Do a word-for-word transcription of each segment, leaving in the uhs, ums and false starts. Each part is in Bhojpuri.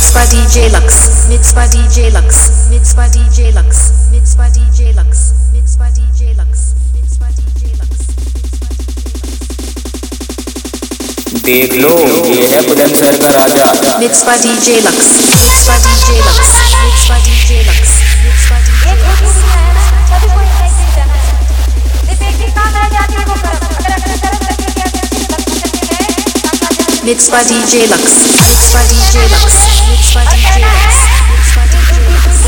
Mixed by D J Lux. Mixed by D J Lux. Mixed by D J Lux. Mixed by D J Lux. Mixed by D J Lux. Mixed by D J Lux. देख लो ये है बुलंदशहर का राजा। Mixed by D J Lux. Mixed by D J Lux. Mixed by D J Lux. Mixed by D J Lux. कभी कोई नहीं जाना है। ये बेटी काम रह जाती है वो कर अगर अगर तरह करके क्या Mixed by D J Lux. Mixed by D J Lux. Mixed by D J Lux. Mixed by D J Lux.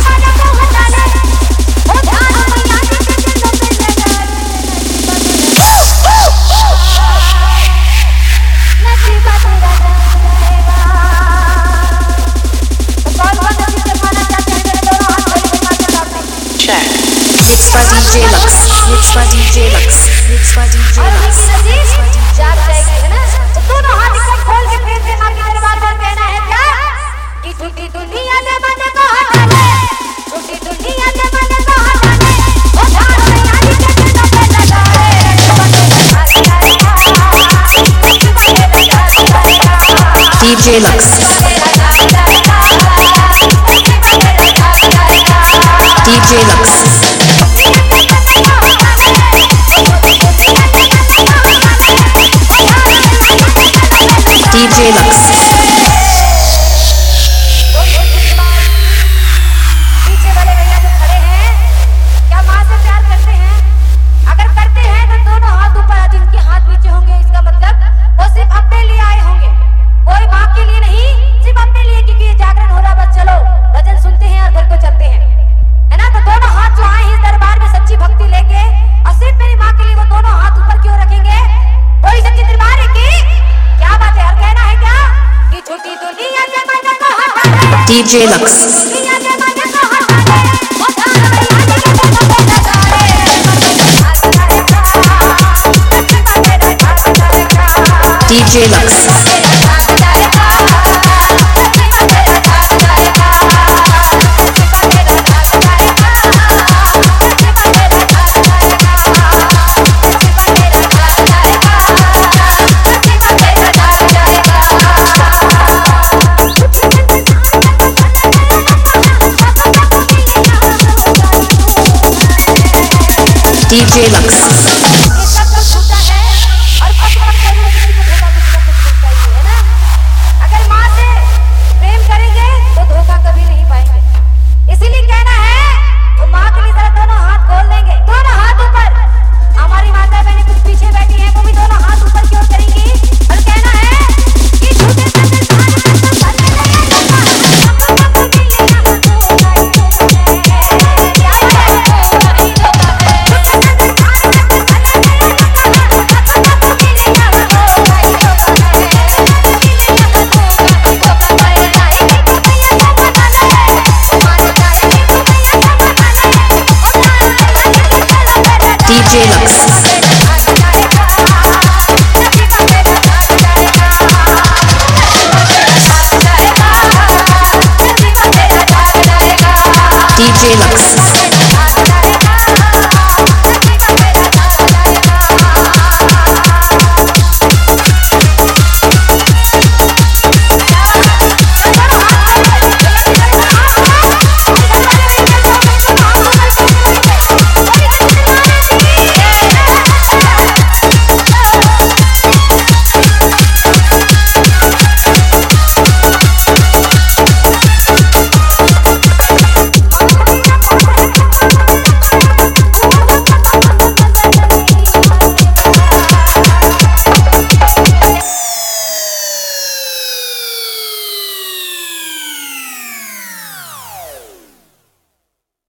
Check. Mixed by D J Lux. Mixed by D J Lux. Mixed by D J Lux. जाग जाएगी है ना? तो दोनों हाथ इकट्ठे खोल के प्रेम से माँ की दरबार पर कहना है क्या? कि झूठी दुनिया ने मन को हटा ले, झूठी दुनिया ने मन को हटा ले, वो जान तैयारी के दिनों पे लगा है। D J Lux. D J Lux. D J Lux. पीछे वाले भैया जो खड़े हैं क्या माँ से प्यार करते हैं? अगर करते हैं तो दोनों हाथ ऊपर, जिनके हाथ नीचे होंगे इसका मतलब वो सिर्फ अपने लिए आए होंगे, कोई माँ के लिए नहीं, सिर्फ अपने लिए, क्योंकि ये जागरण हो रहा। बस चलो भजन सुनते हैं और घर को चलते हैं, है ना? तो दोनों हाथ जो आए हैं इस दरबार में सच्ची भक्ति लेके और सिर्फ मेरी माँ के लिए, वो दोनों हाथ ऊपर क्यों रखेंगे? कोई सच्ची दरबार है की क्या बात है? और कहना है क्या कि झूठी दुनिया से मन को हटा ले, D J Lux. दुनिया से मन को हटा ले, वो जान तैयारी के दिनों पे लगा है। D J Lux. D J Lux.